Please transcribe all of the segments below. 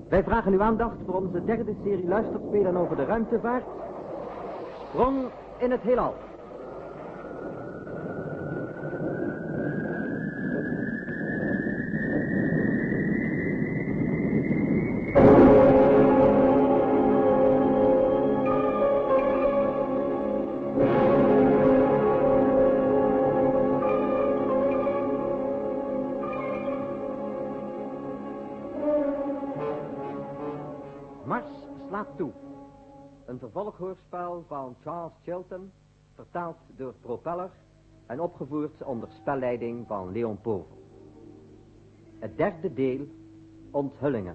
Wij vragen uw aandacht voor onze derde serie luisterspelen over de ruimtevaart. Sprong in het heelal. Mars slaat toe. Een vervolghoorspel van Charles Chilton, vertaald door Propeller en opgevoerd onder spelleiding van Leon Povel. Het derde deel, Onthullingen.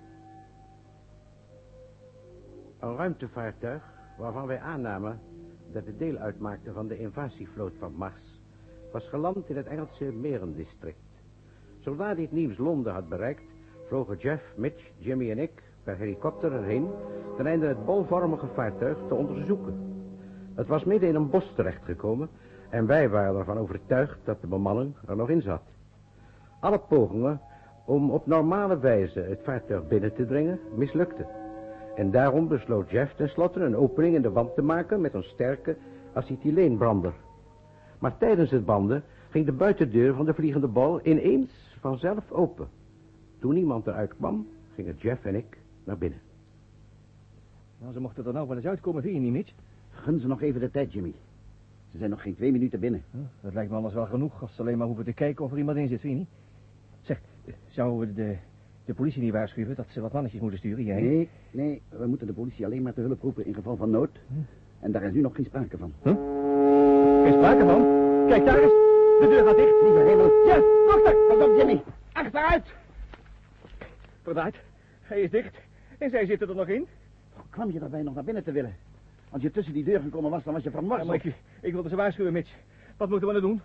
Een ruimtevaartuig waarvan wij aannamen dat het deel uitmaakte van de invasievloot van Mars, was geland in het Engelse Merendistrict. Zodra dit nieuws Londen had bereikt, vlogen Jeff, Mitch, Jimmy en ik per helikopter erheen ten einde het bolvormige vaartuig te onderzoeken. Het was midden in een bos terechtgekomen en wij waren ervan overtuigd dat de bemanning er nog in zat. Alle pogingen om op normale wijze het vaartuig binnen te dringen mislukten. En daarom besloot Jeff tenslotte een opening in de wand te maken met een sterke acetyleenbrander. Maar tijdens het banden ging de buitendeur van de vliegende bal ineens vanzelf open. Toen niemand eruit kwam, gingen Jeff en ik naar binnen. Nou, ze mochten er nou wel eens uitkomen, vind je niet, Mitch? Gun ze nog even de tijd, Jimmy. Ze zijn nog geen 2 minuten binnen. Dat lijkt me anders wel genoeg, als ze alleen maar hoeven te kijken of er iemand in zit, vind je niet? Zeg, zouden we de politie niet waarschuwen dat ze wat mannetjes moeten sturen, jij? Nee, we moeten de politie alleen maar te hulp roepen in geval van nood. En daar is nu nog geen sprake van. Geen sprake van? Kijk daar eens, de deur gaat dicht. Lieve hemel. Jeff, dokter! Pas op, Jimmy. Achteruit! Verdraaid, hij is dicht. En zij zitten er nog in. Hoe kwam je daarbij nog naar binnen te willen? Als je tussen die deur gekomen was, dan was je vermoord. Ja, maar ik wilde ze waarschuwen, Mitch. Wat moeten we nou doen?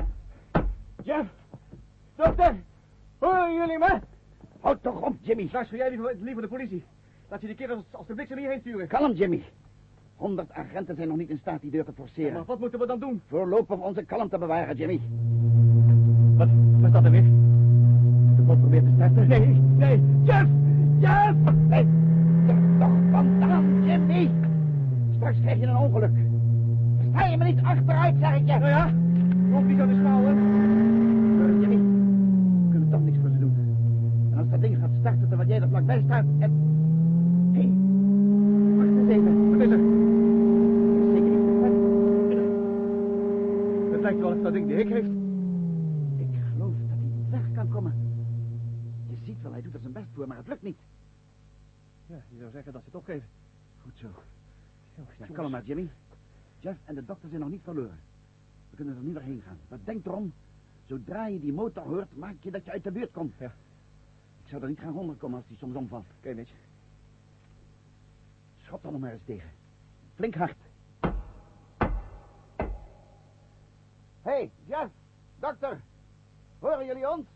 Jeff! Dokter! Horen jullie me? Houd toch op, Jimmy. Waarschuw jij liever de politie. Laat je die kerels als de bliksem hierheen sturen. Kalm, Jimmy. 100 agenten zijn nog niet in staat die deur te forceren. Ja, maar wat moeten we dan doen? Voorlopig onze kalmte bewaren, Jimmy. Wat is dat er weer? De bot probeert te starten. Nee. Jeff! Jeff! Nee, er toch vandaan, Jimmy. Straks krijg je een ongeluk. Sta je me niet achteruit, zeg ik je. Nou ja, rond die zo te schouwen. Jimmy, we kunnen toch niks voor ze doen. En als dat ding gaat starten terwijl jij er vlakbij staat en... Hé, wacht eens even. Wat is er? Zeker niet te Het lijkt wel of dat ding de hik heeft. Ik geloof dat hij weg kan komen. Je ziet wel, hij doet er zijn best voor, maar het lukt niet. Ja, je zou zeggen dat ze het opgeven. Goed zo. Ja, kalm maar, Jimmy. Jeff en de dokter zijn nog niet verloren. We kunnen er nu weer heen gaan. Maar denk erom, zodra je die motor hoort, maak je dat je uit de buurt komt. Ja. Ik zou er niet gaan onderkomen als die soms omvalt. Oké, Mitch. Schop dan nog maar eens tegen. Flink hard. Hey, Jeff, dokter. Horen jullie ons?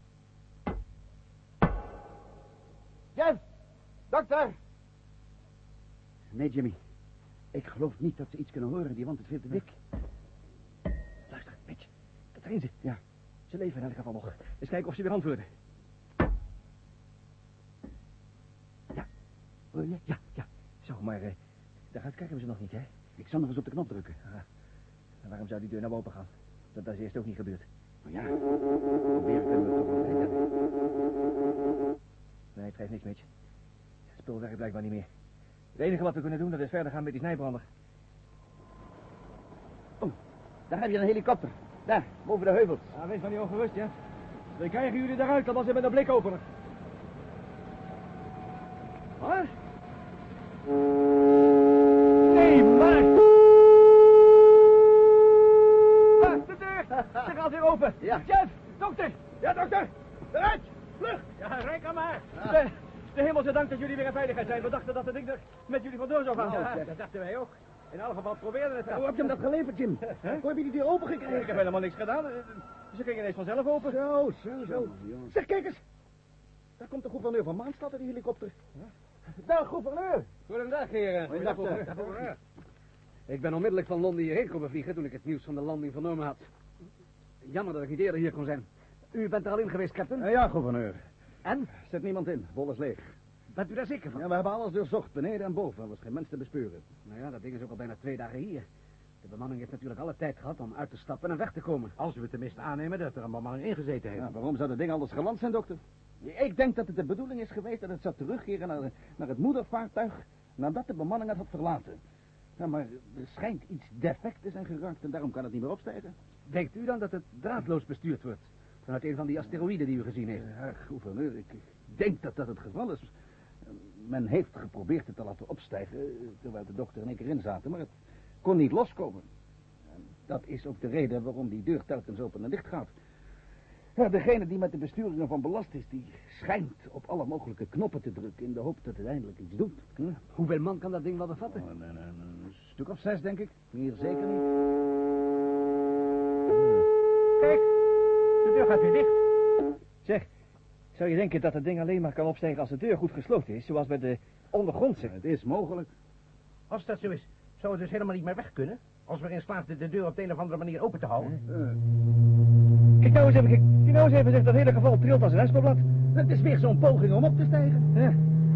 Jeff, dokter. Nee, Jimmy. Ik geloof niet dat ze iets kunnen horen. Die wand is veel te dik. Luister, Mitch. Dat zijn ze. Ja. Ze leven in elk geval nog. Eens kijken of ze weer antwoorden. Ja. Hoor je? Ja. Zo, maar daaruit krijgen we ze nog niet, hè? Ik zal nog eens op de knop drukken. En waarom zou die deur nou open gaan? Dat is eerst ook niet gebeurd. Maar ja, proberen kunnen we toch wel redden. Nee, het geeft niks, Mitch. Het spul werkt blijkbaar niet meer. Het enige wat we kunnen doen, dat is verder gaan met die snijbrander. Oh, daar heb je een helikopter. Daar, boven de heuvels. Ja, wees maar niet ongerust, ja. Dan krijgen jullie eruit, dan was ze met een blikopener. Wat? Nee, maar... De deur! Ze gaat weer open. Ja. Jeff, dokter! Ja, dokter! Eruit! Vlug! Ja, rijk aan maar. Ja. De hemelse dank dat jullie weer in veiligheid zijn. We dachten dat het ding er met jullie vandoor zou gaan. Nou, ja, dat dachten wij ook. In elk geval probeerden we het. Hoe heb je hem dat geleverd, Jim? Hoe heb je die deur open gekregen? Ik heb helemaal niks gedaan. Ze gingen ineens vanzelf open. Zo. Zeg, kijk eens. Daar komt de gouverneur van Maanstad in die helikopter. Ja. Dag, gouverneur. Goedendag, heren. Goedendag, Goedendag. Ik ben onmiddellijk van Londen hierheen komen vliegen toen ik het nieuws van de landing vernomen had. Jammer dat ik niet eerder hier kon zijn. U bent er al in geweest, captain? Ja, gouverneur. En? Zet niemand in. Bol is leeg. Bent u daar zeker van? Ja, we hebben alles doorzocht, beneden en boven. Er was geen mens te bespeuren. Nou ja, dat ding is ook al bijna 2 dagen hier. De bemanning heeft natuurlijk alle tijd gehad om uit te stappen en weg te komen. Als we tenminste aannemen dat er een bemanning ingezeten heeft. Ja, waarom zou dat ding anders geland zijn, dokter? Ik denk dat het de bedoeling is geweest dat het zou terugkeren naar het moedervaartuig nadat de bemanning het had verlaten. Ja, maar er schijnt iets defect te zijn geraakt en daarom kan het niet meer opstijgen. Denkt u dan dat het draadloos bestuurd wordt? Vanuit een van die asteroïden die u gezien heeft? Ja, gouverneur, ik denk dat dat het geval is. Men heeft geprobeerd het te laten opstijgen, terwijl de dokter en ik erin zaten, maar het kon niet loskomen. En dat is ook de reden waarom die deur telkens open en dicht gaat. Ja, degene die met de besturing ervan belast is, die schijnt op alle mogelijke knoppen te drukken in de hoop dat het eindelijk iets doet. Hoeveel man kan dat ding wel bevatten? Een stuk of 6, denk ik. Meer zeker niet. Kijk, de deur gaat weer dicht. Zeg, zou je denken dat het ding alleen maar kan opstijgen als de deur goed gesloten is, zoals bij de ondergrondse? Het is mogelijk. Als dat zo is, zou het dus helemaal niet meer weg kunnen? Als we erin slaagden de deur op de een of andere manier open te houden? Kijk nou eens even, kijk nou eens even, zeg, dat hele geval trilt als een espenblad. Het is weer zo'n poging om op te stijgen. Ja.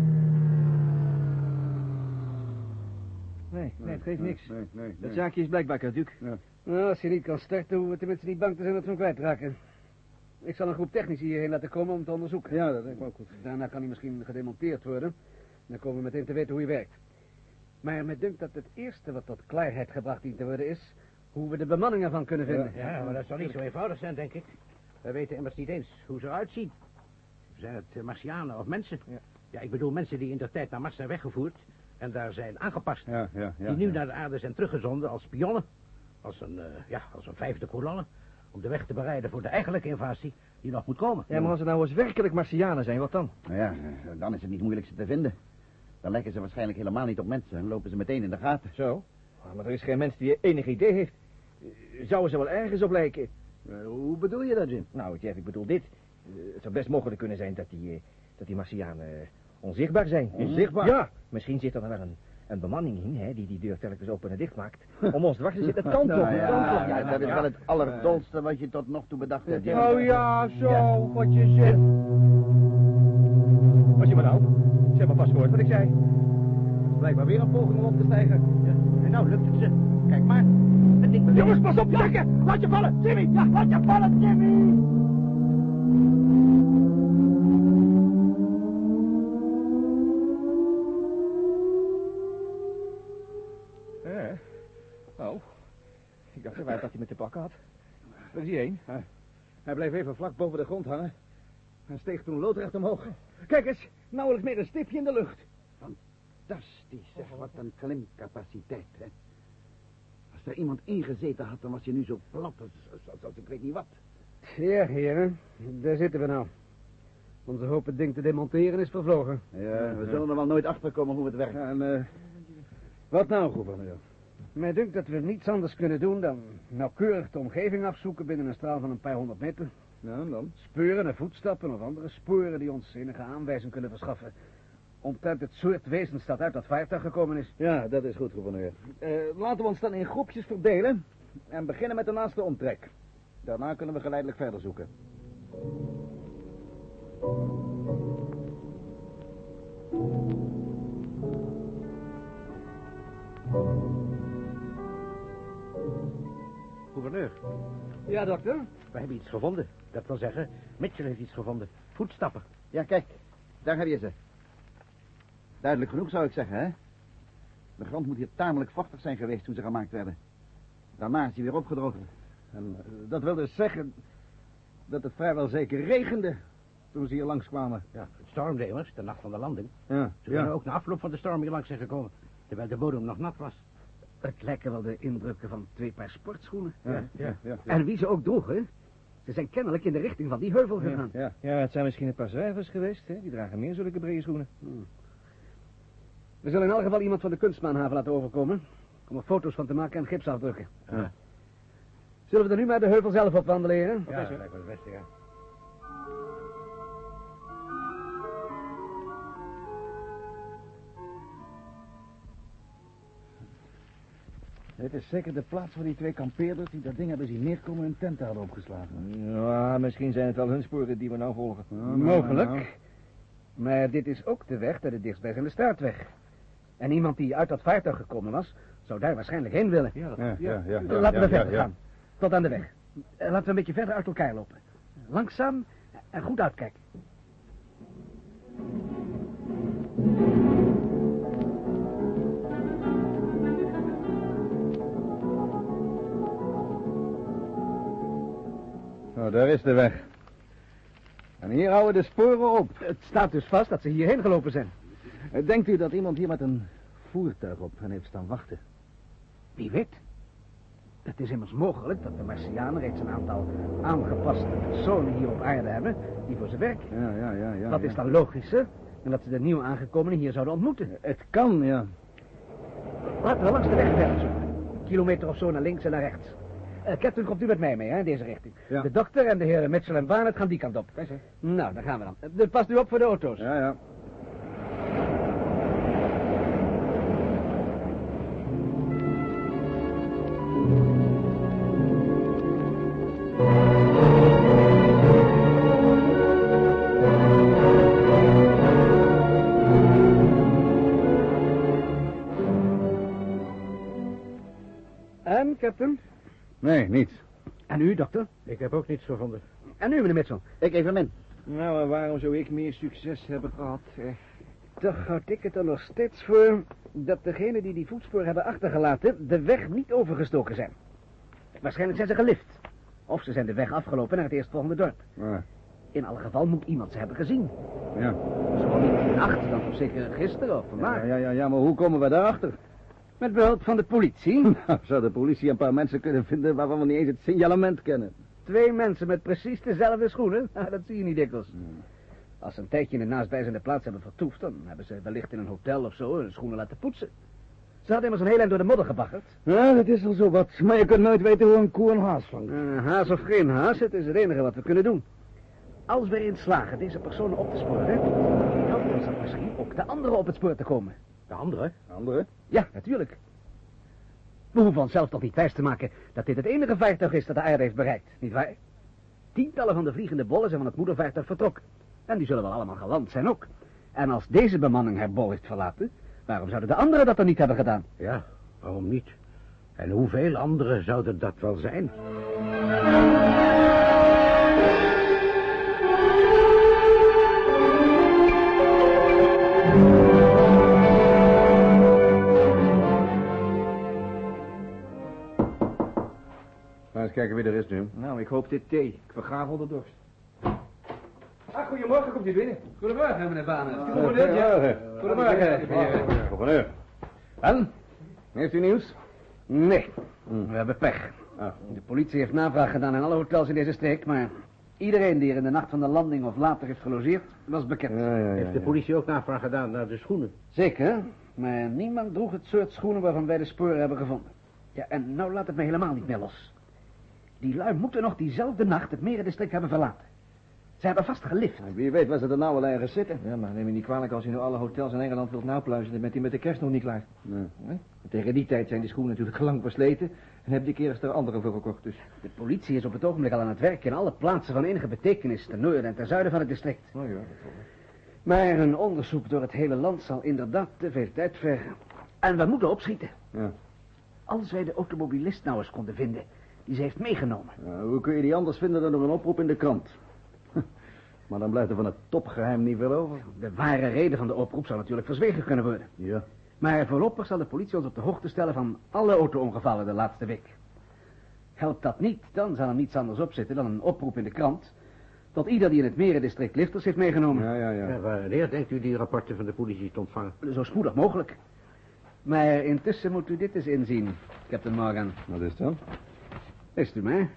Nee, het geeft niks. Nee. Het zaakje is blijkbaar caduc. Ja. Nou, als je niet kan starten, hoeven we tenminste niet bang te zijn dat we hem kwijtraken. Ik zal een groep technici hierheen laten komen om te onderzoeken. Ja, dat denk ik ook goed. Daarna kan hij misschien gedemonteerd worden. Dan komen we meteen te weten hoe hij werkt. Maar me dunkt dat het eerste wat tot klaarheid gebracht dient te worden is hoe we de bemanning ervan kunnen vinden. Ja, maar dat zal niet zo eenvoudig zijn, denk ik. We weten immers niet eens hoe ze eruit zien. Zijn het Martianen of mensen? Ja, ik bedoel mensen die in de tijd naar Mars zijn weggevoerd en daar zijn aangepast. Ja. Die nu naar de aarde zijn teruggezonden als spionnen. Als een vijfde kolonne. Om de weg te bereiden voor de eigenlijke invasie die nog moet komen. Ja, maar als het nou eens werkelijk Martianen zijn, wat dan? Nou ja, dan is het niet moeilijk ze te vinden. Dan lijken ze waarschijnlijk helemaal niet op mensen en lopen ze meteen in de gaten. Zo? Maar er is geen mens die enig idee heeft. Zouden ze wel ergens op lijken? Hoe bedoel je dat, Jim? Nou, Jeff, ik bedoel dit. Het zou best mogelijk kunnen zijn dat die Martianen onzichtbaar zijn. Onzichtbaar? Ja, misschien zit er dan wel een bemanning in, hè, die deur telkens open en dicht maakt. Om ons te wachten zit. Het kan toch? Ja, dat is wel het allerdolste wat je tot nog toe bedacht hebt, Jim. Oh ja, zo, wat je zegt. Wat je maar nou? Ze hebben vast gehoord wat ik zei. Blijkbaar weer een poging om op te stijgen. Ja, en nou lukt het ze. Kijk maar. Het ding beweegt. Jongens, pas op, jakken! Laat je vallen, Jimmy! Ja, laat je vallen, Jimmy! Oh, ik dacht eruit dat hij met de pakken had. Waar is hij heen? Hij bleef even vlak boven de grond hangen. En steeg toen loodrecht omhoog. Kijk eens, nauwelijks meer een stipje in de lucht. Fantastisch, zeg. Wat een klimcapaciteit, hè. Als er iemand ingezeten had, dan was je nu zo plat als ik weet niet wat. Ja, heren, daar zitten we nou. Onze hoop het ding te demonteren is vervlogen. Ja, we zullen er wel nooit achter komen hoe het werkt. Ja, en wat nou, gouverneur? Mij dunkt dat we niets anders kunnen doen dan nauwkeurig de omgeving afzoeken binnen een straal van een paar 100 meter. Ja, en dan? Speuren en voetstappen of andere sporen die ons enige aanwijzing kunnen verschaffen omtrent het soort wezens dat uit dat vaartuig gekomen is. Ja, dat is goed, gouverneur. Laten we ons dan in groepjes verdelen en beginnen met de naaste omtrek. Daarna kunnen we geleidelijk verder zoeken. Gouverneur, Ja, dokter? we hebben iets gevonden. Dat wil zeggen, Mitchell heeft iets gevonden. Voetstappen. Ja, kijk. Daar heb je ze. Duidelijk genoeg, zou ik zeggen, hè? De grond moet hier tamelijk vochtig zijn geweest toen ze gemaakt werden. Daarna is hij weer opgedroogd. En dat wil dus zeggen dat het vrijwel zeker regende toen ze hier langskwamen. Ja, het stormde immers, de nacht van de landing. Ja, Ze kunnen ook na afloop van de storm hier langs zijn gekomen, terwijl de bodem nog nat was. Het lijken wel de indrukken van 2 paar sportschoenen. Ja. En wie ze ook droegen, ze zijn kennelijk in de richting van die heuvel gegaan. Ja. Ja, het zijn misschien een paar zwervers geweest, hè? Die dragen meer zulke brede schoenen. We zullen in elk geval iemand van de kunstmaanhaven laten overkomen om er foto's van te maken en gipsafdrukken. Ja. Zullen we er nu maar de heuvel zelf op wandelen, heren? Ja, dat lijkt me het beste, ja. Het is zeker de plaats van die 2 kampeerders die dat ding hebben zien neerkomen en tenten hadden opgeslagen. Ja, misschien zijn het wel hun sporen die we nou volgen. Mogelijk. Maar dit is ook de weg naar de dichtstbijzijnde straatweg. En iemand die uit dat vaartuig gekomen was, zou daar waarschijnlijk heen willen. Laten we verder gaan. Tot aan de weg. Laten we een beetje verder uit elkaar lopen. Langzaam en goed uitkijken. Oh, daar is de weg. En hier houden de sporen op. Het staat dus vast dat ze hierheen gelopen zijn. Denkt u dat iemand hier met een voertuig op hen heeft staan wachten? Wie weet. Het is immers mogelijk dat de Martianen reeds een aantal aangepaste personen hier op aarde hebben die voor ze werken. Ja. Wat is dan logischer dan dat ze de nieuw aangekomenen hier zouden ontmoeten? Het kan, ja. Laten we langs de weg verder zoeken. Een kilometer of zo naar links en naar rechts. Captain, komt u met mij mee, hè, in deze richting. Ja. De dokter en de heren Mitchell en Barnett gaan die kant op. Nou, daar gaan we dan. Past u op voor de auto's. Ja. En, Captain? Nee, niets. En u, dokter? Ik heb ook niets gevonden. En u, meneer Mitchell? Ik evenmin. Nou, en waarom zou ik meer succes hebben gehad? Toch houd ik het er nog steeds voor dat degenen die die voetsporen hebben achtergelaten de weg niet overgestoken zijn. Waarschijnlijk zijn ze gelift. Of ze zijn de weg afgelopen naar het eerstvolgende dorp. Ja. In alle geval moet iemand ze hebben gezien. Ja. Zo niet vannacht, dan toch zeker gisteren of vandaag. Ja, maar hoe komen we daarachter? Met behulp van de politie. Nou, zou de politie een paar mensen kunnen vinden waarvan we niet eens het signalement kennen? 2 mensen met precies dezelfde schoenen. Dat zie je niet dikwijls. Als ze een tijdje in de naastbijzijnde plaats hebben vertoefd, dan hebben ze wellicht in een hotel of zo hun schoenen laten poetsen. Ze hadden immers een heel eind door de modder gebaggerd. Ja, dat is wel zo wat. Maar je kunt nooit weten hoe een koe een haas vangt. Haas of geen haas, het is het enige wat we kunnen doen. Als we erin slagen deze personen op te sporen, dan zal misschien ook de anderen op het spoor te komen. De andere? Andere? Ja, natuurlijk. We hoeven onszelf toch niet wijs te maken dat dit het enige vaartuig is dat de aarde heeft bereikt, nietwaar? Tientallen van de vliegende bollen zijn van het moedervaartuig vertrokken. En die zullen wel allemaal geland zijn ook. En als deze bemanning haar bol heeft verlaten, waarom zouden de anderen dat dan niet hebben gedaan? Ja, waarom niet? En hoeveel anderen zouden dat wel zijn? Eens kijken wie er is nu. Nou, ik hoop dit thee. Ik vergaaf onder dorst. Goedemorgen, komt u binnen. Goedemorgen, meneer Banen. Goedemorgen. Goedemorgen. En? Heeft u nieuws? Nee, we hebben pech. De politie heeft navraag gedaan in alle hotels in deze streek, maar iedereen die er in de nacht van de landing of later heeft gelogeerd, was bekend. Heeft de politie ook navraag gedaan naar de schoenen? Zeker, maar niemand droeg het soort schoenen waarvan wij de sporen hebben gevonden. Ja, en nou laat het me helemaal niet meer los. Die lui moeten nog diezelfde nacht het merendistrict hebben verlaten. Ze hebben vast gelift. Wie weet waar ze er nou wel ergens zitten. Ja, maar neem je niet kwalijk als je nu alle hotels in Engeland wilt napluizen, dan bent hij met de kerst nog niet klaar. Nee. Tegen die tijd zijn die schoenen natuurlijk lang versleten en heb die kerst er andere voor gekocht, dus. De politie is op het ogenblik al aan het werk in alle plaatsen van enige betekenis, ten noorden en ten zuiden van het district. Oh ja, dat wel. Maar een onderzoek door het hele land zal inderdaad te veel tijd vergen. En we moeten opschieten. Ja. Als wij de automobilist nou eens konden vinden die ze heeft meegenomen. Hoe kun je die anders vinden dan door een oproep in de krant? Maar dan blijft er van het topgeheim niet veel over. De ware reden van de oproep zou natuurlijk verzwegen kunnen worden. Ja. Maar voorlopig zal de politie ons op de hoogte stellen van alle auto-ongevallen de laatste week. Helpt dat niet, dan zal er niets anders op zitten dan een oproep in de krant tot ieder die in het merendistrict lifters heeft meegenomen. Ja, wanneer denkt u die rapporten van de politie te ontvangen? Zo spoedig mogelijk. Maar intussen moet u dit eens inzien, Captain Morgan. Wat is dat? Leest u mij?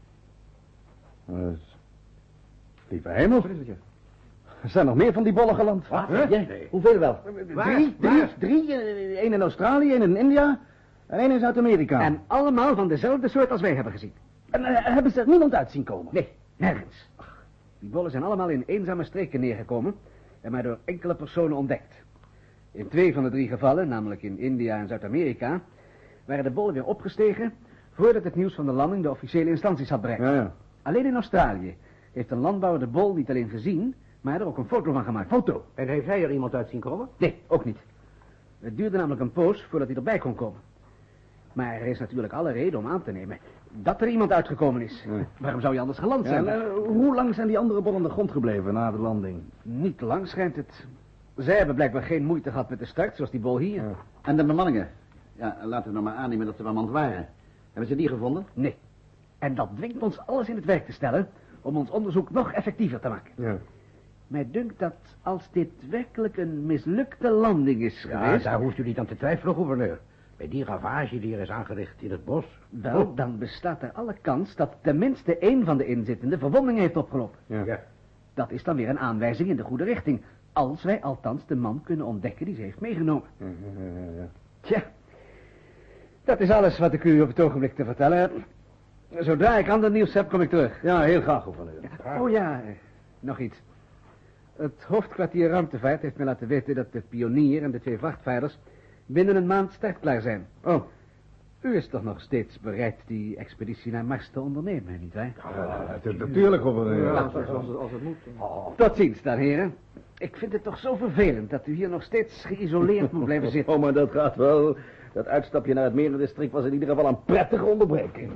Lieve hemel. Er zijn nog meer van die bollen geland. Wat? Huh? Nee. Hoeveel wel? Waar? Drie. Eén in Australië, één in India en één in Zuid-Amerika. En allemaal van dezelfde soort als wij hebben gezien. En hebben ze er niemand uit zien komen? Nee, nergens. Die bollen zijn allemaal in eenzame streken neergekomen en maar door enkele personen ontdekt. In 2 van de 3 gevallen, namelijk in India en Zuid-Amerika, waren de bollen weer opgestegen voordat het nieuws van de landing de officiële instanties had bereikt. Ja. Alleen in Australië heeft een landbouwer de bol niet alleen gezien, Maar er ook een foto van gemaakt. Foto? En heeft hij er iemand uit zien komen? Nee, ook niet. Het duurde namelijk een poos voordat hij erbij kon komen. Maar er is natuurlijk alle reden om aan te nemen dat er iemand uitgekomen is. Ja. Waarom zou je anders geland zijn? Hoe lang zijn die andere bollen aan de grond gebleven na de landing? Niet lang schijnt het. Zij hebben blijkbaar geen moeite gehad met de start, zoals die bol hier. Ja. En de bemanningen? Ja, laten we nou maar aannemen dat ze bemand waren. Hebben ze die gevonden? Nee. En dat dwingt ons alles in het werk te stellen om ons onderzoek nog effectiever te maken. Ja. Mij dunkt dat als dit werkelijk een mislukte landing is Ja, geweest... daar hoeft u niet aan te twijfelen, gouverneur. Bij die ravage die er is aangericht in het bos. Wel, dan bestaat er alle kans dat tenminste één van de inzittenden verwondingen heeft opgelopen. Ja. Dat is dan weer een aanwijzing in de goede richting. Als wij althans de man kunnen ontdekken die ze heeft meegenomen. Ja. Tja, dat is alles wat ik u op het ogenblik te vertellen heb. Zodra ik ander nieuws heb, kom ik terug. Ja, heel graag, gouverneur. Oh ja, nog iets. Het hoofdkwartier ruimtevaart heeft me laten weten dat de pionier en de 2 vrachtvaarders binnen een maand startklaar zijn. Oh. U is toch nog steeds bereid die expeditie naar Mars te ondernemen, nietwaar? Ja, natuurlijk, gouverneur. Als het moet. Tot ziens dan, heren. Ik vind het toch zo vervelend dat u hier nog steeds geïsoleerd moet blijven zitten. Oh, maar dat gaat wel. Dat uitstapje naar het merendistrict was in ieder geval een prettige onderbreking.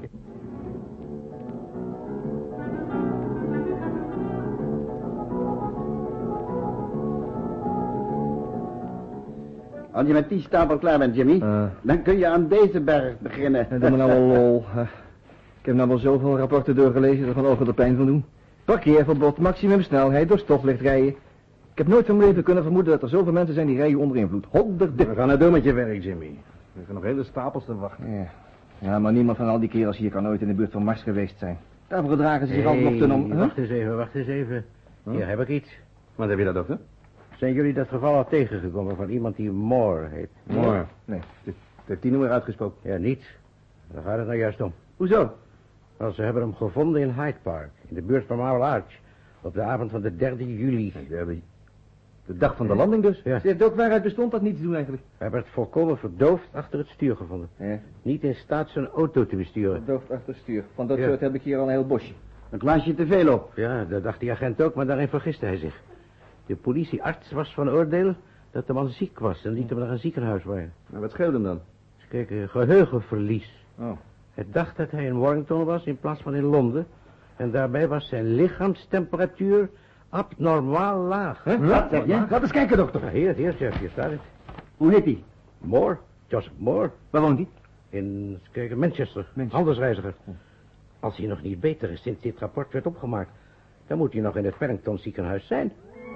Als je met die stapel klaar bent, Jimmy, dan kun je aan deze berg beginnen. Doe me nou wel lol. Ik heb nou wel zoveel rapporten doorgelezen dat van ogen de pijn van doen. Parkeerverbod, maximumsnelheid, door stoplicht rijden. Ik heb nooit van mijn leven kunnen vermoeden dat er zoveel mensen zijn die rijden onder invloed. Honderden. We gaan het doen met je werk, Jimmy. We hebben nog hele stapels te wachten. Ja, maar niemand van al die kerels hier kan ooit in de buurt van Mars geweest zijn. Daarvoor gedragen ze zich altijd nog te nom... Wacht eens even. Hier heb ik iets. Wat heb je dat, dokter? Zijn jullie dat geval al tegengekomen van iemand die Moore heet? Mooi. Nee, het heeft die nummer uitgesproken. Ja, niet. Daar gaat het nou juist om. Hoezo? Wel, ze hebben hem gevonden in Hyde Park, in de buurt van Marble Arch, op de avond van de 3e juli. De dag van de landing dus? Ja. Ze heeft ook waaruit bestond dat niet te doen eigenlijk. Hij werd volkomen verdoofd achter het stuur gevonden. Ja. Niet in staat zijn auto te besturen. Verdoofd achter het stuur. Van dat Ja. soort heb ik hier al een heel bosje. Een glaasje te veel op. Ja, dat dacht die agent ook, maar daarin vergiste hij zich. De politiearts was van oordeel dat de man ziek was en liet hem naar een ziekenhuis brengen. Maar wat scheelde hem dan? Eens kijken, geheugenverlies. Oh. Hij dacht dat hij in Warrington was in plaats van in Londen. En daarbij was zijn lichaamstemperatuur abnormaal laag. Wat zeg je? Laat eens kijken, dokter. Ja, hier, chef, hier staat het. Hoe heet hij? Moore, Joseph Moore, Waar woont hij? in eens kijken, Manchester, handelsreiziger. Als hij nog niet beter is sinds dit rapport werd opgemaakt, dan moet hij nog in het Warrington ziekenhuis zijn.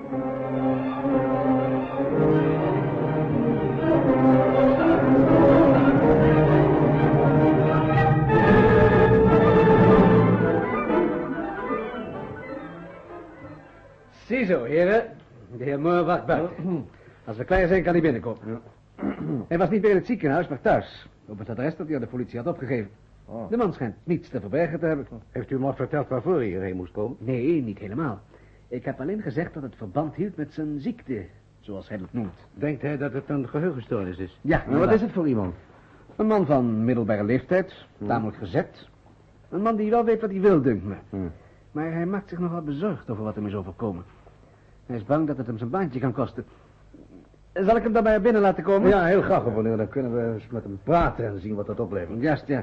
Ziezo, heren. De heer Moore wacht buiten. Als we klaar zijn, kan hij binnenkomen. Hij was niet meer in het ziekenhuis, maar thuis. Op het adres dat hij aan de politie had opgegeven. De man schijnt niets te verbergen te hebben. Heeft u hem al verteld waarvoor hij hierheen moest komen? Nee, niet helemaal. Ik heb alleen gezegd dat het verband hield met zijn ziekte, zoals hij het noemt. Denkt hij dat het een geheugenstoornis is? Ja, Maar wat is het voor iemand? Een man van middelbare leeftijd, tamelijk gezet. Een man die wel weet wat hij wil, dunkt me. Maar hij maakt zich nogal bezorgd over wat hem is overkomen. Hij is bang dat het hem zijn baantje kan kosten. Zal ik hem dan bij haar binnen laten komen? Ja, heel graag, gouverneur. Dan kunnen we eens met hem praten en zien wat dat oplevert. Juist, ja.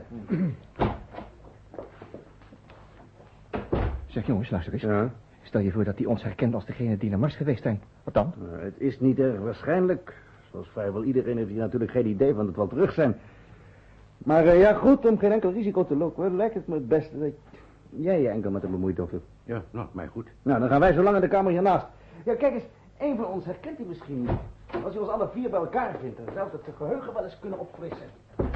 Zeg jongens, luister eens. Ja. Stel je voor dat hij ons herkent als degene die naar Mars geweest zijn. Wat dan? Het is niet erg waarschijnlijk. Zoals vrijwel iedereen heeft hier natuurlijk geen idee van het wel terug zijn. Maar ja, goed, om geen enkel risico te lopen, lijkt het me het beste dat jij je enkel met hem bemoeit, dokter. Ja, nou, mij goed. Nou, dan gaan wij zo lang in de kamer hiernaast. Ja, kijk eens, een van ons herkent hij misschien niet. Als hij ons alle vier bij elkaar vindt, dan zou het geheugen wel eens kunnen opfrissen.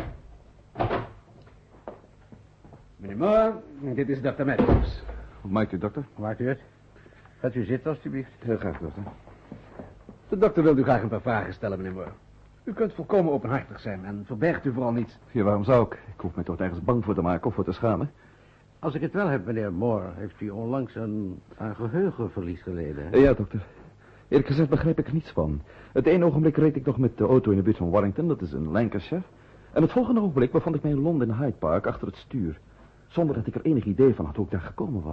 Meneer Moore, dit is Dr. Matthews. Hoe maakt u, dokter? Maakt u het? Gaat u zitten, alstublieft. Heel graag, dokter. De dokter wil u graag een paar vragen stellen, meneer Moore. U kunt volkomen openhartig zijn en verbergt u vooral niets. Ja, waarom zou ik? Ik hoef me toch ergens bang voor te maken of voor te schamen. Als ik het wel heb, meneer Moore, heeft u onlangs aan geheugenverlies geleden. Ja, dokter. Eerlijk gezegd begrijp ik er niets van. Het ene ogenblik reed ik nog met de auto in de buurt van Warrington, dat is in Lancashire. En het volgende ogenblik bevond ik mij in Londen in Hyde Park achter het stuur. Zonder dat ik er enig idee van had hoe ik daar gekomen was.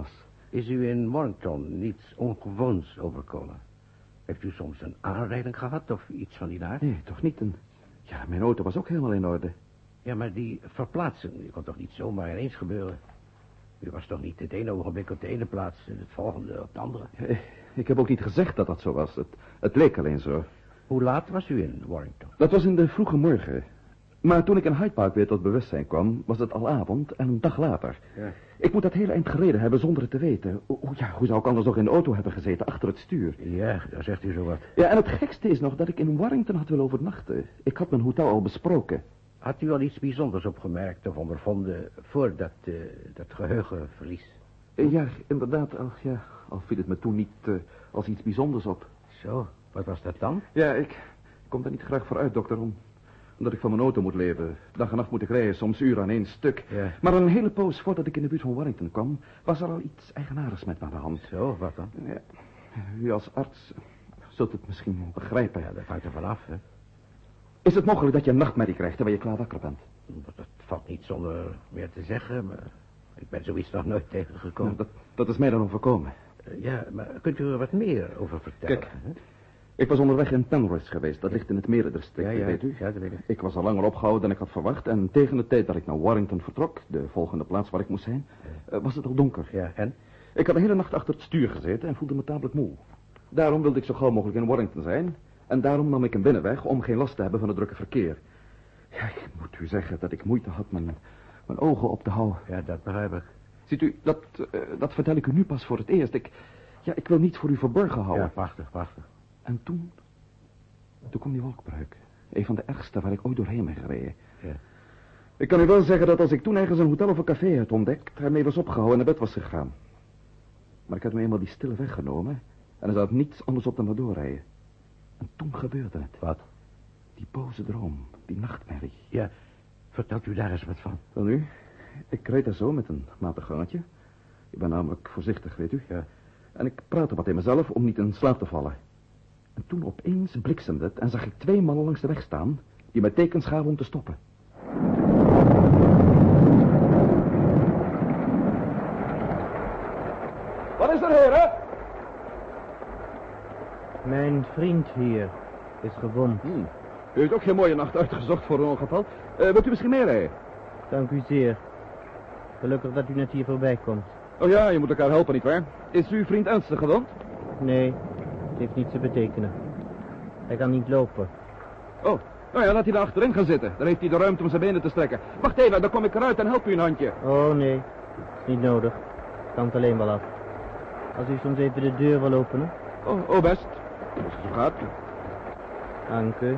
Is u in Warrington niets ongewoons overkomen? Heeft u soms een aanrijding gehad of iets van die aard? Nee, toch niet. Ja, mijn auto was ook helemaal in orde. Ja, maar die verplaatsing, die kon toch niet zomaar ineens gebeuren? U was toch niet het ene ogenblik op de ene plaats en het volgende op de andere? Ik heb ook niet gezegd dat dat zo was. Het leek alleen zo. Hoe laat was u in Warrington? Dat was in de vroege morgen. Maar toen ik in Hyde Park weer tot bewustzijn kwam, was het al avond en een dag later. Ja. Ik moet dat hele eind gereden hebben zonder het te weten. Hoe zou ik anders nog in de auto hebben gezeten, achter het stuur? Ja, daar zegt u zo wat. Ja, en het gekste is nog dat ik in Warrington had willen overnachten. Ik had mijn hotel al besproken. Had u al iets bijzonders opgemerkt of ondervonden voor dat geheugenverlies? Ja, inderdaad. Al viel het me toen niet als iets bijzonders op. Zo, wat was dat dan? Ja, ik kom daar niet graag voor uit, dokter, omdat ik van mijn auto moet leven. Dag en nacht moet ik rijden, soms uren aan één stuk. Ja. Maar een hele poos voordat ik in de buurt van Warrington kwam, was er al iets eigenaardigs met me aan de hand. Zo, wat dan? Ja, u als arts zult het misschien begrijpen. Ja, dat hangt er vanaf, hè. Is het mogelijk dat je een nachtmerrie krijgt terwijl je klaar wakker bent? Dat valt niet zonder meer te zeggen, maar ik ben zoiets nog nooit tegengekomen. Nou, dat is mij dan overkomen. Ja, maar kunt u er wat meer over vertellen? Kijk, ik was onderweg in Penrith geweest. Dat ligt in het Merendistrict, ja, weet u. Ja, dat weet ik. Ik was al langer opgehouden dan ik had verwacht. En tegen de tijd dat ik naar Warrington vertrok, de volgende plaats waar ik moest zijn, was het al donker. Ja, en? Ik had de hele nacht achter het stuur gezeten en voelde me tamelijk moe. Daarom wilde ik zo gauw mogelijk in Warrington zijn. En daarom nam ik een binnenweg om geen last te hebben van het drukke verkeer. Ja, ik moet u zeggen dat ik moeite had mijn ogen op te houden. Ja, dat begrijp ik. Ziet u, dat vertel ik u nu pas voor het eerst. Ik wil niets voor u verborgen houden. Ja, prachtig. En toen kwam die wolkbreuk. Een van de ergste waar ik ooit doorheen ben gereden. Ja. Ik kan u wel zeggen dat als ik toen ergens een hotel of een café had ontdekt, ermee was opgehouden en naar bed was gegaan. Maar ik had me eenmaal die stille weg genomen en er zat niets anders op dan maar doorrijden. En toen gebeurde het. Wat? Die boze droom, die nachtmerrie. Ja, vertelt u daar eens wat van. Wel nu, ik reed daar zo met een matig gangetje. Ik ben namelijk voorzichtig, weet u. Ja. En ik praatte wat in mezelf om niet in slaap te vallen. En toen opeens bliksemde het en zag ik 2 mannen langs de weg staan die mij tekens gaven om te stoppen. Wat is er, heren? Mijn vriend hier is gewond. U heeft ook geen mooie nacht uitgezocht voor een ongeval. Wilt u misschien meerijden? Dank u zeer. Gelukkig dat u net hier voorbij komt. Oh ja, je moet elkaar helpen, nietwaar? Is uw vriend ernstig gewond? Nee, het heeft niets te betekenen. Hij kan niet lopen. Oh, nou ja, laat hij daar achterin gaan zitten. Dan heeft hij de ruimte om zijn benen te strekken. Wacht even, dan kom ik eruit en help u een handje. Oh nee, is niet nodig. Ik kan het alleen wel af. Als u soms even de deur wil openen. Oh best. Als het zo gaat. Dank u.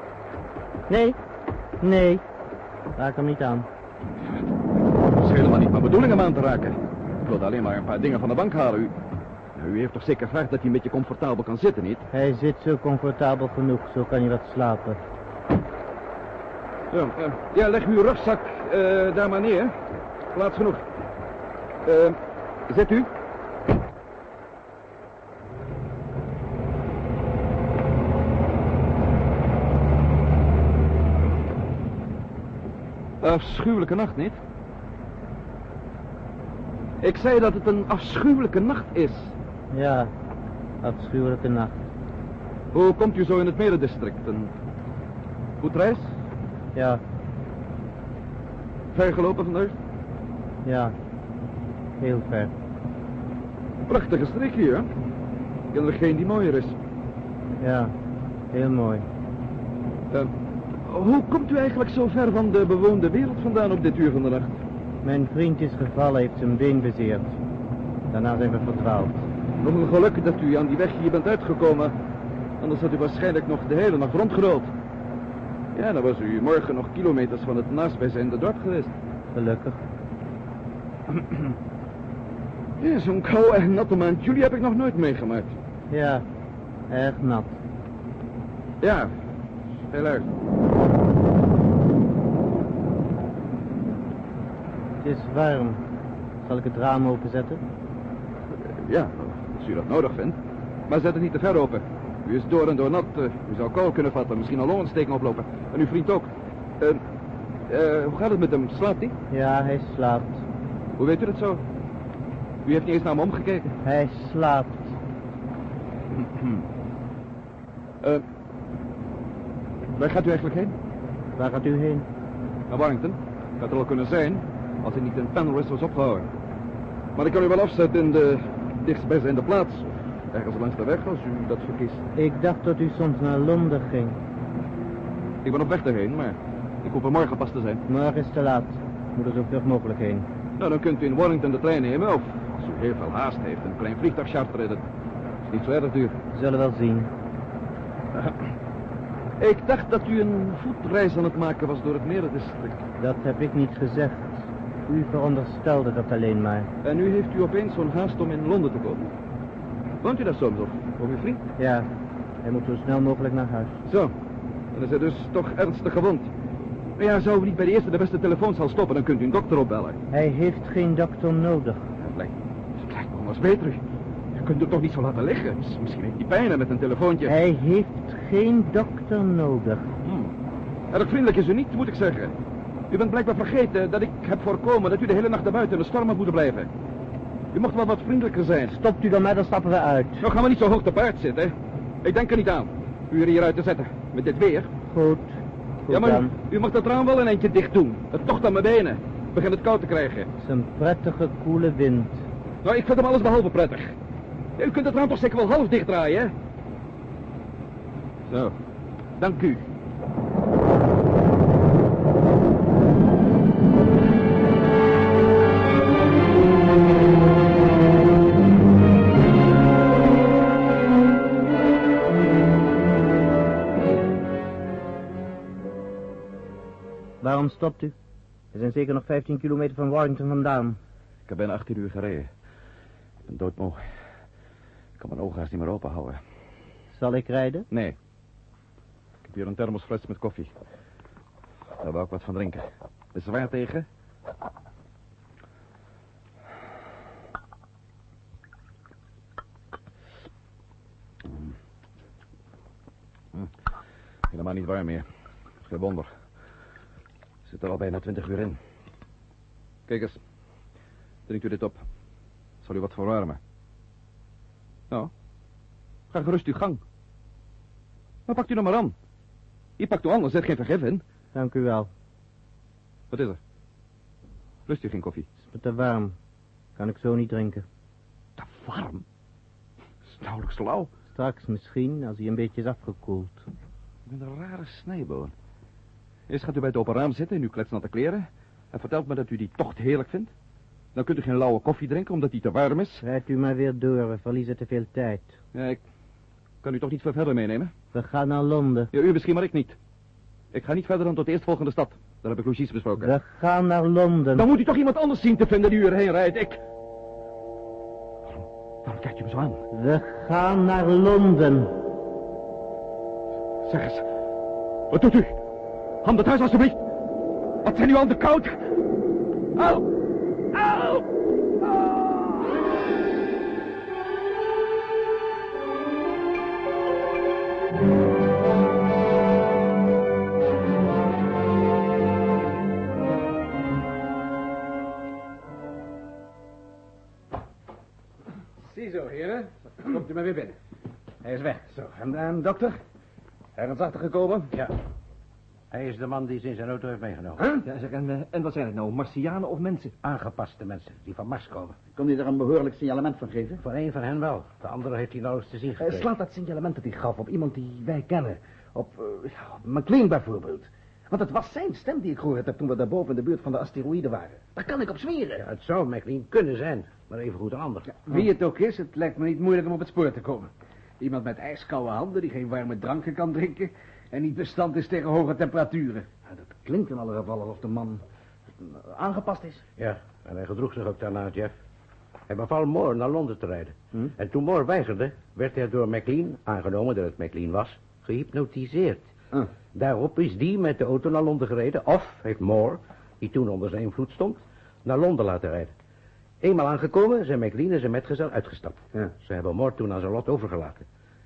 Nee. Raak hem niet aan. Het is helemaal niet mijn bedoeling hem aan te raken. Ik wilde alleen maar een paar dingen van de bank halen. U heeft toch zeker gevraagd dat hij een beetje comfortabel kan zitten, niet? Hij zit zo comfortabel genoeg, zo kan hij wat slapen. Zo, ja, leg uw rugzak daar maar neer. Plaats genoeg. Zet u. Afschuwelijke nacht, niet? Ik zei dat het een afschuwelijke nacht is. Ja, afschuwelijke nacht. Hoe komt u zo in het Merendistrict? Een goed reis? Ja, Ver gelopen vandaag? ja. Heel ver. Prachtige streek hier, hè? Ik ken er geen die mooier is. Ja, heel mooi. Hoe komt u eigenlijk zo ver van de bewoonde wereld vandaan op dit uur van de nacht? Mijn vriend is gevallen, heeft zijn been bezeerd. Daarna zijn we verdwaald. Nog een geluk dat u aan die weg hier bent uitgekomen. Anders had u waarschijnlijk nog de hele nacht rondgerold. Ja, dan was u morgen nog kilometers van het naastbijzijnde dorp geweest. Gelukkig. Ja, zo'n koude en natte maand juli heb ik nog nooit meegemaakt. Ja, erg nat. Ja, heel erg. Het is warm. Zal ik het raam openzetten? Ja, als u dat nodig vindt. Maar zet het niet te ver open. U is door en door nat. U zou kou kunnen vatten, misschien al longontsteking oplopen. En uw vriend ook. Hoe gaat het met hem? Slaapt hij? Ja, hij slaapt. Hoe weet u dat zo? U heeft niet eens naar me omgekeken. Hij slaapt. Waar gaat u eigenlijk heen? Waar gaat u heen? Naar Warrington. Dat er al kunnen zijn, als hij niet in Penrith was opgehouden. Maar ik kan u wel afzetten in de dichtstbijzijnde plaats. Ergens langs de weg, als u dat verkiest. Ik dacht dat u soms naar Londen ging. Ik ben op weg daarheen, maar ik hoef er morgen pas te zijn. Morgen is te laat. Moet er zo vlug mogelijk heen. Nou, dan kunt u in Warrington de trein nemen, of als u heel veel haast heeft, een klein vliegtuig charteren. Dat is niet zo erg duur. Zullen wel zien. Ik dacht dat u een voetreis aan het maken was door het Merendistrict. Dat heb ik niet gezegd. U veronderstelde dat alleen maar. En nu heeft u opeens zo'n haast om in Londen te komen. Woont u daar soms of uw vriend? Ja, hij moet zo snel mogelijk naar huis. Zo, dan is hij dus toch ernstig gewond. Maar ja, zou u niet bij de eerste de beste telefoonzaal stoppen, dan kunt u een dokter opbellen. Hij heeft geen dokter nodig. Het lijkt me anders beter. Je kunt hem toch niet zo laten liggen. Misschien heeft hij pijn met een telefoontje. Hij heeft geen dokter nodig. Erg vriendelijk is u niet, moet ik zeggen. U bent blijkbaar vergeten dat ik heb voorkomen dat u de hele nacht naar buiten in de storm had moeten blijven. U mocht wel wat vriendelijker zijn. Stopt u dan maar, dan stappen we uit. Nou gaan we niet zo hoog te paard zitten. Ik denk er niet aan u hier uit te zetten. Met dit weer. Goed. Ja, maar dan. u mag dat raam wel een eindje dicht doen. Het tocht aan mijn benen. Ik begin het koud te krijgen. Het is een prettige, koele wind. Nou, ik vind hem alles behalve prettig. Ja, u kunt het raam toch zeker wel half dicht draaien, hè? Zo. Dank u. Waarom stopt u? We zijn zeker nog 15 kilometer van Warrington vandaan. Ik heb bijna 18 uur gereden. Ik ben doodmoe. Ik kan mijn ogen haast niet meer open houden. Zal ik rijden? Nee. Ik heb hier een thermosfles met koffie. Daar wou ik wat van drinken. Is er zwaar tegen? Helemaal niet warm meer. Geen wonder. Zit er al bijna 20 uur in. Kijk eens. Drinkt u dit op. Zal u wat verwarmen? Nou, ga gerust uw gang. Maar pakt u nou maar aan. Je pakt u aan, er zit geen vergif in. Dank u wel. Wat is er? Lust u geen koffie? Het is me te warm. Kan ik zo niet drinken. Te warm? Het is nauwelijks lauw. Straks misschien, als hij een beetje is afgekoeld. Ik ben een rare snijboon. Eerst gaat u bij het open raam zitten in uw kletsnatte kleren. En vertelt me dat u die tocht heerlijk vindt. Dan kunt u geen lauwe koffie drinken omdat die te warm is. Rijdt u maar weer door, we verliezen te veel tijd. Ja, ik kan u toch niet veel verder meenemen? We gaan naar Londen. Ja, u misschien, maar ik niet. Ik ga niet verder dan tot de eerstvolgende stad. Daar heb ik logies besproken. We gaan naar Londen. Dan moet u toch iemand anders zien te vinden die u erheen rijdt. Waarom kijkt u me zo aan? We gaan naar Londen. Zeg eens. Wat doet u? Hand het huis alstublieft. Wat zijn uw handen koud? Au! Au! Ziezo, heren. Komt u maar weer binnen. Hij is weg. Zo, en dokter? Ergens achtergekomen? Ja. Hij is de man die ze in zijn auto heeft meegenomen. Ja, zeg, en wat zijn het nou? Martianen of mensen? Aangepaste mensen die van Mars komen. Kon hij er een behoorlijk signalement van geven? Voor een van hen wel. De andere heeft hij nauwelijks te zien gekregen. Slaat dat signalement dat hij gaf op iemand die wij kennen. Op McLean bijvoorbeeld. Want het was zijn stem die ik gehoord heb toen we daarboven in de buurt van de asteroïden waren. Daar kan ik op zweren. Ja, het zou McLean kunnen zijn, maar evengoed een ander. Wie het ook is, het lijkt me niet moeilijk om op het spoor te komen. Iemand met ijskoude handen die geen warme dranken kan drinken en niet bestand is tegen hoge temperaturen. Ja, dat klinkt in alle gevallen alsof de man aangepast is. Ja, en hij gedroeg zich ook daarna, Jeff. Hij beval Moore naar Londen te rijden. En toen Moore weigerde, werd hij door McLean, aangenomen dat het McLean was, gehypnotiseerd. Daarop is die met de auto naar Londen gereden, of heeft Moore, die toen onder zijn invloed stond, naar Londen laten rijden. Eenmaal aangekomen zijn McLean en zijn metgezel uitgestapt. Ja. Ze hebben Moore toen aan zijn lot overgelaten.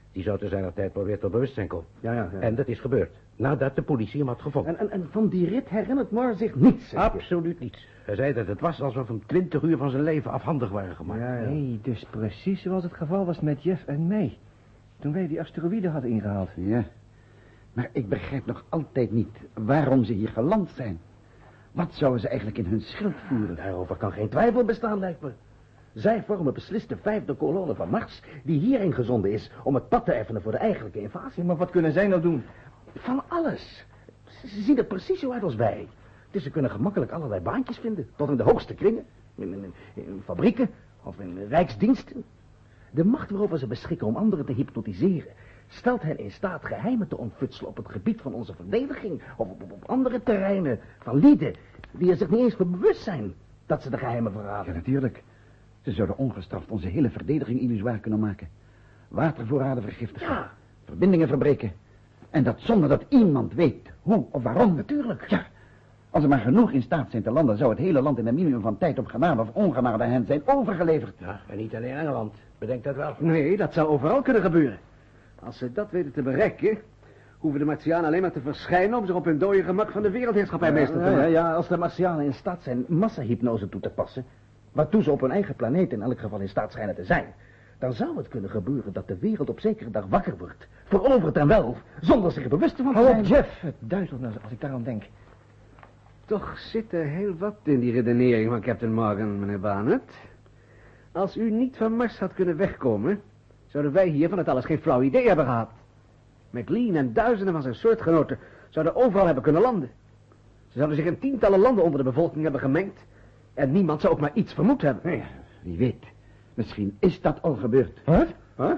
Die zou te zijner tijd wel weer tot bewustzijn komen. Ja. En dat is gebeurd, nadat de politie hem had gevonden. En van die rit herinnert Moore zich niets. Absoluut niets. Hij zei dat het was alsof hem 20 uur van zijn leven afhandig waren gemaakt. Ja. Nee, dus precies zoals het geval was met Jeff en mij. Toen wij die asteroïde hadden ingehaald. Ja, maar ik begrijp nog altijd niet waarom ze hier geland zijn. Wat zouden ze eigenlijk in hun schild voeren? Daarover kan geen twijfel bestaan, lijkt me. Zij vormen beslist de 5e kolonne van Mars, die hierheen gezonden is om het pad te effenen voor de eigenlijke invasie. Maar wat kunnen zij nou doen? Van alles. Ze zien er precies zo uit als wij. Dus ze kunnen gemakkelijk allerlei baantjes vinden, tot in de hoogste kringen. In fabrieken of in rijksdiensten. De macht waarover ze beschikken om anderen te hypnotiseren stelt hen in staat geheimen te ontfutselen op het gebied van onze verdediging of op andere terreinen van lieden die er zich niet eens van bewust zijn dat ze de geheimen verraden. Ja, natuurlijk. Ze zouden ongestraft onze hele verdediging illusoir kunnen maken. Watervoorraden vergiftigen. Ja. Verbindingen verbreken. En dat zonder dat iemand weet hoe of waarom. Natuurlijk. Ja. Als er maar genoeg in staat zijn te landen, zou het hele land in een minimum van tijd op genade of ongenade hen zijn overgeleverd. Ja, en niet alleen Engeland. Bedenk dat wel. Nee, dat zou overal kunnen gebeuren. Als ze dat weten te bereiken, hoeven de Martianen alleen maar te verschijnen om zich op hun dode gemak van de wereldheerschappij meester te maken. Ja, als de Martianen in staat zijn massahypnose toe te passen, waartoe ze op hun eigen planeet in elk geval in staat schijnen te zijn, dan zou het kunnen gebeuren dat de wereld op zekere dag wakker wordt, veroverd en wel, zonder zich er bewust van te zijn. Hou op, Jeff. Het duizelt me als ik daaraan denk. Toch zit er heel wat in die redenering van Captain Morgan, meneer Barnett. Als u niet van Mars had kunnen wegkomen, zouden wij hier van het alles geen flauw idee hebben gehad. McLean en duizenden van zijn soortgenoten zouden overal hebben kunnen landen. Ze zouden zich in tientallen landen onder de bevolking hebben gemengd en niemand zou ook maar iets vermoed hebben. Nee, wie weet. Misschien is dat al gebeurd. Wat? Huh?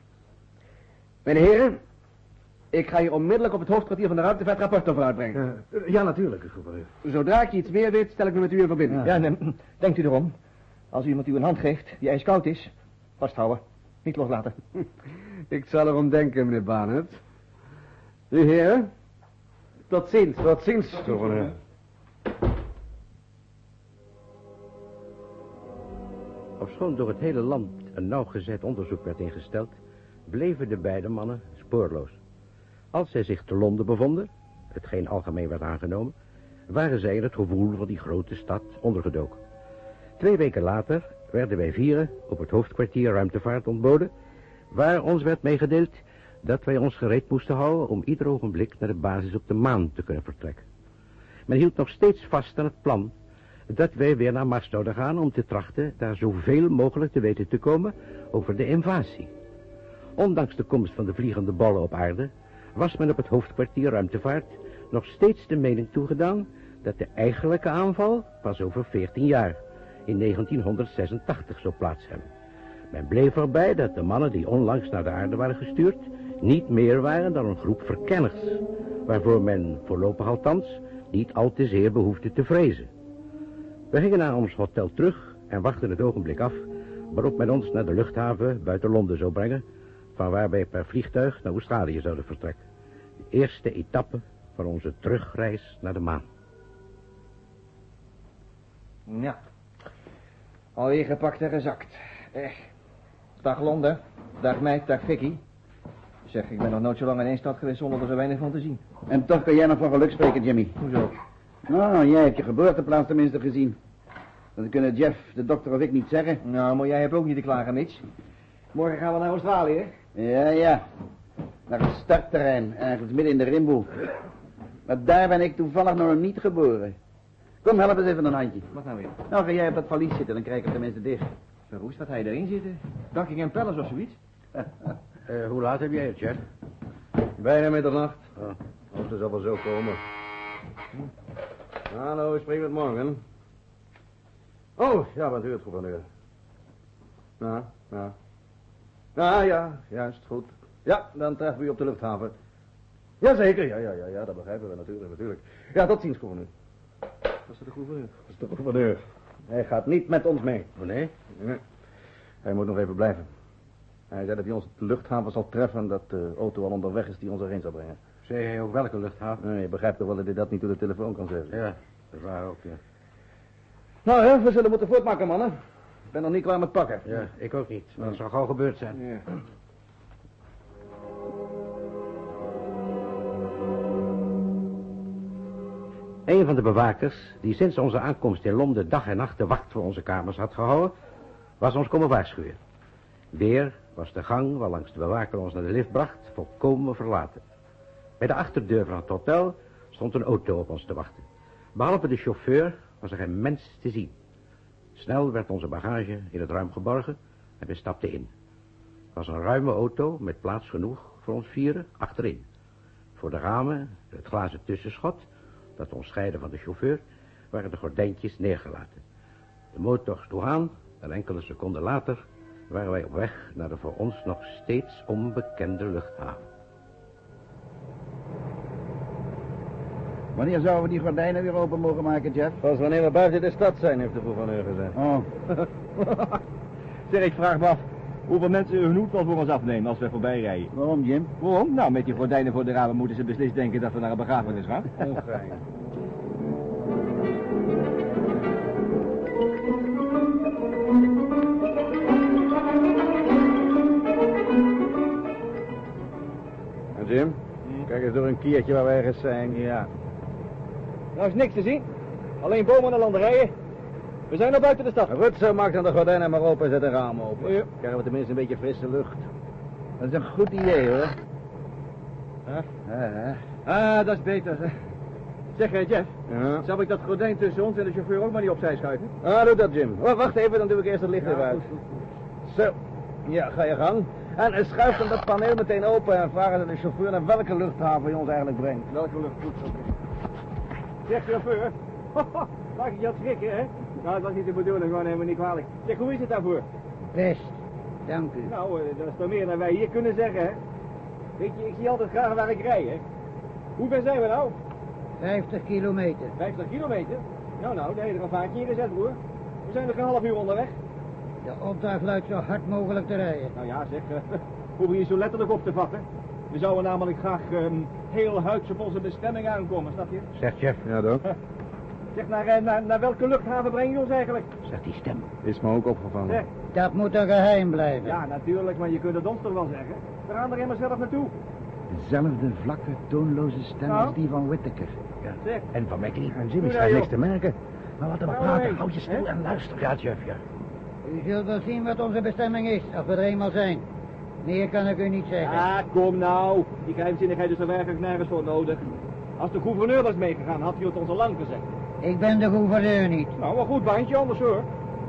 Mijn heren, ik ga hier onmiddellijk op het hoofdkwartier van de ruimtevaart rapport over uitbrengen. Ja, natuurlijk, gouverneur. Zodra ik iets meer weet, stel ik me met u in verbinding. Ja, en denkt u erom. Als u iemand u een hand geeft die ijskoud is, vasthouden. Niet loslaten. Ik zal erom denken, meneer Barnett. U heren, tot ziens. Tot ziens, gouverneur. Ofschoon door het hele land een nauwgezet onderzoek werd ingesteld, bleven de beide mannen spoorloos. Als zij zich te Londen bevonden, hetgeen algemeen werd aangenomen, waren zij in het gewoel van die grote stad ondergedoken. 2 weken later werden wij 4 op het hoofdkwartier ruimtevaart ontboden, waar ons werd meegedeeld dat wij ons gereed moesten houden om ieder ogenblik naar de basis op de maan te kunnen vertrekken. Men hield nog steeds vast aan het plan dat wij weer naar Mars zouden gaan om te trachten daar zoveel mogelijk te weten te komen over de invasie. Ondanks de komst van de vliegende bollen op aarde was men op het hoofdkwartier ruimtevaart nog steeds de mening toegedaan dat de eigenlijke aanval pas over 14 jaar, in 1986, zou plaats hebben. Men bleef erbij dat de mannen die onlangs naar de aarde waren gestuurd niet meer waren dan een groep verkenners, waarvoor men voorlopig althans niet al te zeer behoefde te vrezen. We gingen naar ons hotel terug en wachten het ogenblik af waarop men ons naar de luchthaven buiten Londen zou brengen, van waar wij per vliegtuig naar Australië zouden vertrekken. De eerste etappe van onze terugreis naar de maan. Ja. Alweer gepakt en gezakt. Dag Londen. Dag meid, dag Vicky. Zeg, ik ben nog nooit zo lang in één stad geweest zonder er zo weinig van te zien. En toch kan jij nog van geluk spreken, Jimmy. Hoezo? Nou, jij hebt je geboorteplaats tenminste gezien. Dat kunnen Jeff, de dokter of ik niet zeggen. Nou, maar jij hebt ook niet te klagen, Mitch. Morgen gaan we naar Australië. Ja. Naar een startterrein, ergens midden in de rimboe. Maar daar ben ik toevallig nog niet geboren. Kom, help eens even een handje. Wat nou weer? Nou, ga jij op dat valies zitten, dan krijg ik tenminste dicht. Verroest, wat hij erin zitten. Buckingham Palace of zoiets. Hoe laat heb jij het, Jeff? Bijna middernacht. Oh. Dat zal wel zo komen. Hallo, ik spreek met Morgan. Oh, ja, bent u het, gouverneur? Ja, juist, goed. Ja, dan treffen we u op de luchthaven. Jazeker, ja, dat begrijpen we natuurlijk. Ja, tot ziens, gouverneur. Dat is de gouverneur. Dat is de gouverneur. Hij gaat niet met ons mee. Oh, nee? Nee. Hij moet nog even blijven. Hij zei dat hij ons op de luchthaven zal treffen en dat de auto al onderweg is die ons erheen zal brengen. Zei hij ook welke luchthaven? Nee, je begrijpt toch wel dat hij dat niet door de telefoon kan zeggen. Ja, dat is waar ook, ja. Nou, hè, we zullen moeten voortmaken, mannen. Ik ben nog niet klaar met pakken. Ja, ik ook niet. Maar dat zal gauw gebeurd zijn. Ja. Een van de bewakers, die sinds onze aankomst in Londen dag en nacht de wacht voor onze kamers had gehouden, was ons komen waarschuwen. Weer was de gang waarlangs de bewaker ons naar de lift bracht volkomen verlaten. Bij de achterdeur van het hotel stond een auto op ons te wachten. Behalve de chauffeur was er geen mens te zien. Snel werd onze bagage in het ruim geborgen en we stapten in. Het was een ruime auto met plaats genoeg voor ons vieren achterin. Voor de ramen, het glazen tussenschot dat ons scheidde van de chauffeur, waren de gordijntjes neergelaten. De motor sloeg aan en enkele seconden later waren wij op weg naar de voor ons nog steeds onbekende luchthaven. Wanneer zouden we die gordijnen weer open mogen maken, Jeff? Pas wanneer we buiten de stad zijn, heeft de gouverneur gezegd. Oh. Zeg, ik vraag me af hoeveel mensen hun hoed wel voor ons afnemen als we voorbij rijden. Waarom, Jim? Waarom? Nou, met die gordijnen voor de ramen moeten ze beslist denken dat we naar een begrafenis gaan. Ongein. En Jim, kijk eens door een kiertje waar we ergens zijn. Ja. Nou is niks te zien. Alleen bomen en landerijen. We zijn al buiten de stad. Goed zo, maak dan de gordijnen maar open en zet de ramen open. Ja. Krijgen we tenminste een beetje frisse lucht. Dat is een goed idee, hoor. Ah, dat is beter. Zeg, Jeff, Ja. zal ik dat gordijn tussen ons en de chauffeur ook maar niet opzij schuiven? Ah, doe dat, Jim. Oh, wacht even, dan doe ik eerst het licht even uit. Zo. Ja, ga je gang. En schuif dan dat paneel meteen open en vragen aan de chauffeur naar welke luchthaven hij ons eigenlijk brengt. Welke lucht goed zo. Zeg, chauffeur. Laat ik je wat schrikken, hè? Nou, dat was niet de bedoeling, gewoon helemaal niet kwalijk. Zeg, hoe is het daarvoor? Best, dank u. Nou, dat is toch meer dan wij hier kunnen zeggen, hè? Weet je, ik zie altijd graag waar ik rij, hè? Hoe ver zijn we nou? 50 kilometer. 50 kilometer? Nou, daar heb je er een vaartje in gezet, broer. We zijn nog een half uur onderweg. De opdracht luidt zo hard mogelijk te rijden. Nou ja, zeg, hoeven we hier zo letterlijk op te vatten. We zouden namelijk graag heel huids op onze bestemming aankomen, snap je? Zegt Jeff. Ja, Doc. Zeg, naar welke luchthaven breng je ons eigenlijk? Zegt die stem. Is me ook opgevallen. Zeg, Dat moet een geheim blijven. ja, natuurlijk, maar je kunt het ons toch wel zeggen. We gaan er helemaal zelf naartoe. Dezelfde vlakke, toonloze stem Nou? als die van Whittaker. Ja. Zeg, En van Mackie. En Jim Doe is nou, daar niks joh. te merken. Maar wat we Nou, praten, hey. houd je stil Hè? en luister. Ja, Jeff, ja. U zult wel zien wat onze bestemming is, als we er eenmaal zijn. Meer kan ik u niet zeggen. ah, kom nou. Die geheimzinnigheid is er werkelijk nergens voor nodig. Als de gouverneur was meegegaan, had hij het ons al lang gezegd. Ik ben de gouverneur niet. Nou, een goed baantje anders hoor.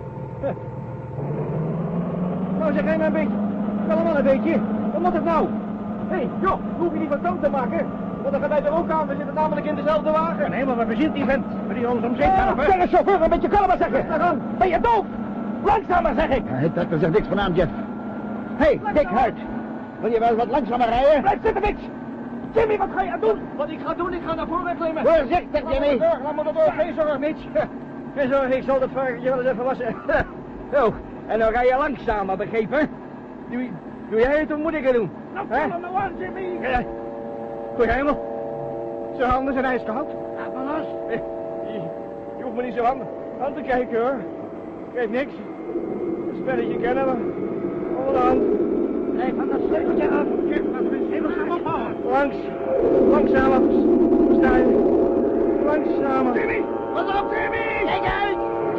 Nou, zeg jij maar een beetje. Allemaal een beetje. Wat moet het nou? Hé, joh, hoef je niet van kant te maken. Want dan gaan wij er ook aan. We zitten namelijk in dezelfde wagen. Nee, maar wat verzint die vent? Die ons om zeep helpen? Zeg eens, chauffeur, een beetje kalmer zeggen. Ben je doof? Langzamer, zeg ik. Dat er zegt niks van aan, Jeff. Hé, dik huid. Wil je wel wat langzamer rijden? Blijf zitten, bitch. Jimmy, wat ga je doen? Wat ik ga doen? Ik ga naar voren klimmen. Voorzichtig, Jimmy. Laat me door. Geen zorg, Mitch. Geen zorg, ik zal dat varkentje wel eens even wassen. Zo, en dan rij je langzamer, begrepen? Doe jij het, of moet ik het doen? Nou, kom maar aan, Jimmy. Ja. Goeie hemel. Zijn handen zijn ijskoud. Ga van los. Je hoeft me niet zo aan te kijken, hoor. Geeft niks. Een spelletje kennen we. Onderhand. Blijf van dat stukje af. Even gaan ophouden. Langzamer. Sta je. Langzamer. Jimmy! Pas op, Jimmy! Kijk uit!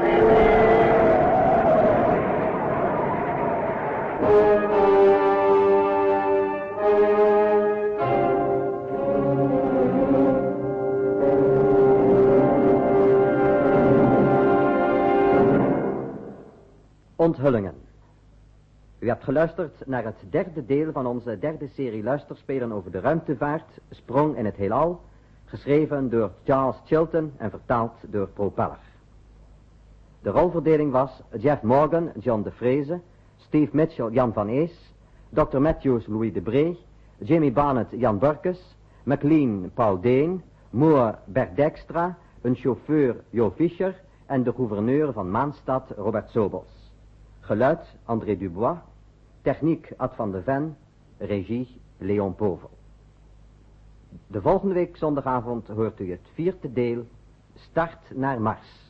Onthullingen. U hebt geluisterd naar het derde deel van onze derde serie luisterspelen over de ruimtevaart, Sprong in het heelal, geschreven door Charles Chilton en vertaald door Propeller. De rolverdeling was Jeff Morgan, John de Vreese, Steve Mitchell, Jan van Ees, Dr. Matthews, Louis de Bree, Jimmy Barnett, Jan Burkes, McLean, Paul Deen, Moore, Bert Dijkstra, een chauffeur, Jo Fischer en de gouverneur van Maanstad, Robert Sobels. Geluid, André Dubois. Techniek, Ad van de Ven. Regie, Leon Povel. De volgende week zondagavond hoort u het vierde deel, Start naar Mars.